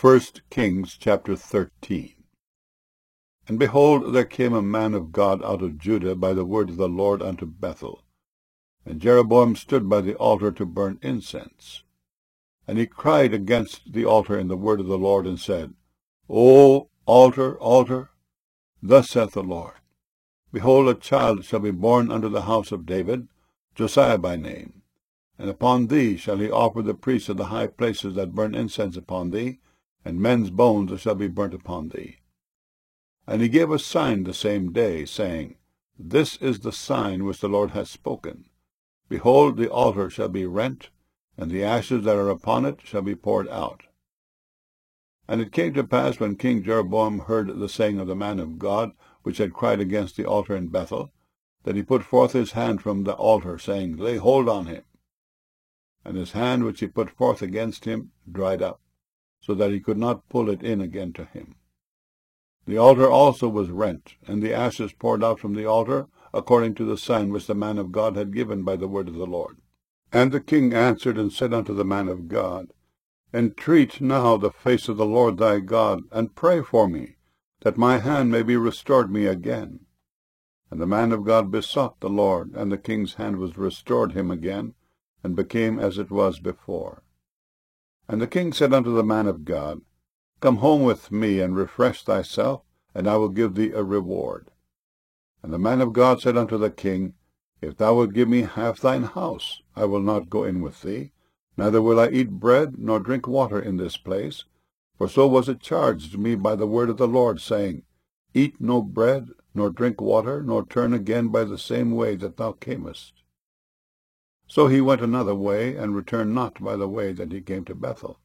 1 Kings chapter 13. And behold, there came a man of God out of Judah by the word of the Lord unto Bethel. And Jeroboam stood by the altar to burn incense. And he cried against the altar in the word of the Lord, and said, O altar, altar, thus saith the Lord, Behold, a child shall be born unto the house of David, Josiah by name. And upon thee shall he offer the priests of the high places that burn incense upon thee, and men's bones shall be burnt upon thee. And he gave a sign the same day, saying, This is the sign which the Lord hath spoken. Behold, the altar shall be rent, and the ashes that are upon it shall be poured out. And it came to pass, when King Jeroboam heard the saying of the man of God, which had cried against the altar in Bethel, that he put forth his hand from the altar, saying, Lay hold on him. And his hand which he put forth against him dried up, so that he could not pull it in again to him. The altar also was rent, and the ashes poured out from the altar, according to the sign which the man of God had given by the word of the Lord. And the king answered and said unto the man of God, Entreat now the face of the Lord thy God, and pray for me, that my hand may be restored me again. And the man of God besought the Lord, and the king's hand was restored him again, and became as it was before. And the king said unto the man of God, Come home with me, and refresh thyself, and I will give thee a reward. And the man of God said unto the king, If thou wilt give me half thine house, I will not go in with thee, neither will I eat bread nor drink water in this place. For so was it charged me by the word of the Lord, saying, Eat no bread, nor drink water, nor turn again by the same way that thou camest. So he went another way, and returned not by the way that he came to Bethel.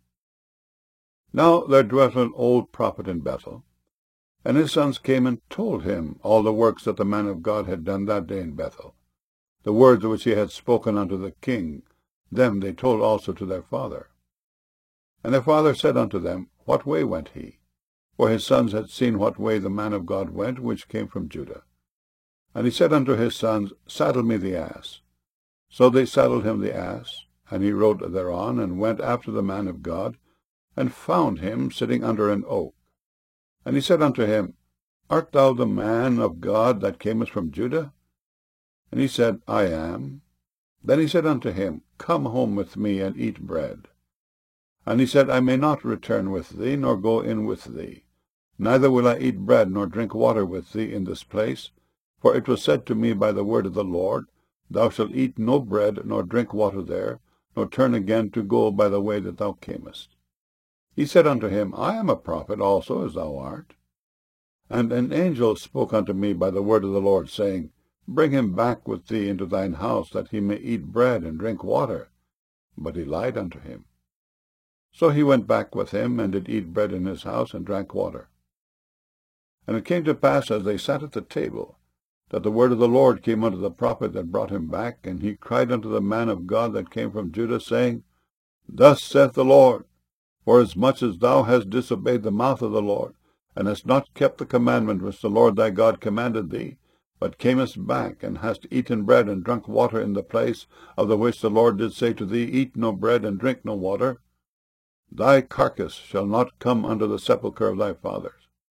Now there dwelt an old prophet in Bethel, and his sons came and told him all the works that the man of God had done that day in Bethel. The words which he had spoken unto the king, them they told also to their father. And their father said unto them, What way went he? For his sons had seen what way the man of God went, which came from Judah. And he said unto his sons, Saddle me the ass. So they saddled him the ass, and he rode thereon, and went after the man of God, and found him sitting under an oak. And he said unto him, Art thou the man of God that camest from Judah? And he said, I am. Then he said unto him, Come home with me, and eat bread. And he said, I may not return with thee, nor go in with thee. Neither will I eat bread nor drink water with thee in this place. For it was said to me by the word of the Lord, Thou shalt eat no bread nor drink water there, nor turn again to go by the way that thou camest. He said unto him, I am a prophet also, as thou art. And an angel spoke unto me by the word of the Lord, saying, Bring him back with thee into thine house, that he may eat bread and drink water. But he lied unto him. So he went back with him, and did eat bread in his house, and drank water. And it came to pass, as they sat at the table, that the word of the Lord came unto the prophet that brought him back, and he cried unto the man of God that came from Judah, saying, Thus saith the Lord, Forasmuch as thou hast disobeyed the mouth of the Lord, and hast not kept the commandment which the Lord thy God commanded thee, but camest back, and hast eaten bread and drunk water in the place of the which the Lord did say to thee, Eat no bread and drink no water, thy carcass shall not come under the sepulchre of thy fathers.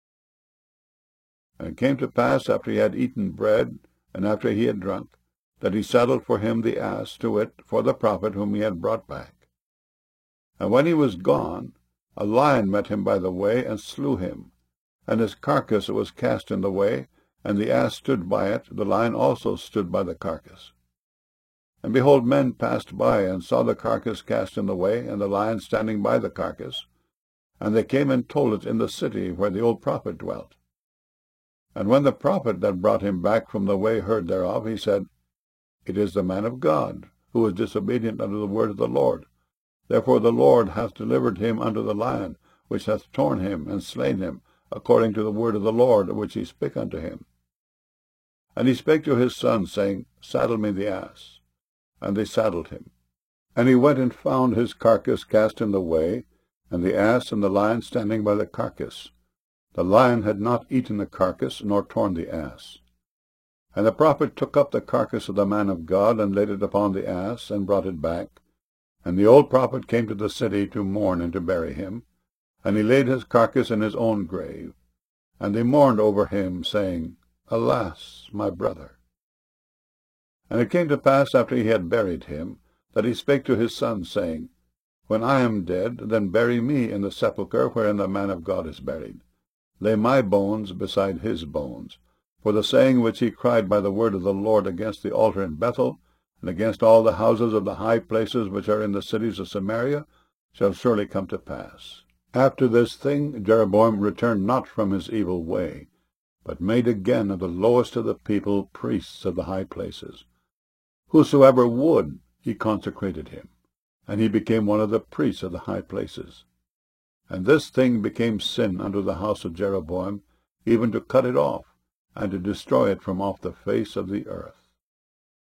And it came to pass, after he had eaten bread, and after he had drunk, that he saddled for him the ass, to wit, for the prophet whom he had brought back. And when he was gone, a lion met him by the way, and slew him. And his carcass was cast in the way, and the ass stood by it, the lion also stood by the carcass. And behold, men passed by, and saw the carcass cast in the way, and the lion standing by the carcass. And they came and told it in the city where the old prophet dwelt. And when the prophet that brought him back from the way heard thereof, he said, It is the man of God, who is disobedient unto the word of the Lord. Therefore the Lord hath delivered him unto the lion, which hath torn him and slain him, according to the word of the Lord, which he spake unto him. And he spake to his sons, saying, Saddle me the ass. And they saddled him. And he went and found his carcass cast in the way, and the ass and the lion standing by the carcass. The lion had not eaten the carcass, nor torn the ass. And the prophet took up the carcass of the man of God, and laid it upon the ass, and brought it back. And the old prophet came to the city to mourn and to bury him. And he laid his carcass in his own grave. And they mourned over him, saying, Alas, my brother! And it came to pass, after he had buried him, that he spake to his sons, saying, When I am dead, then bury me in the sepulchre wherein the man of God is buried. Lay my bones beside his bones. For the saying which he cried by the word of the Lord against the altar in Bethel, and against all the houses of the high places which are in the cities of Samaria, shall surely come to pass. After this thing Jeroboam returned not from his evil way, but made again of the lowest of the people priests of the high places. Whosoever would, he consecrated him, and he became one of the priests of the high places. And this thing became sin unto the house of Jeroboam, even to cut it off, and to destroy it from off the face of the earth.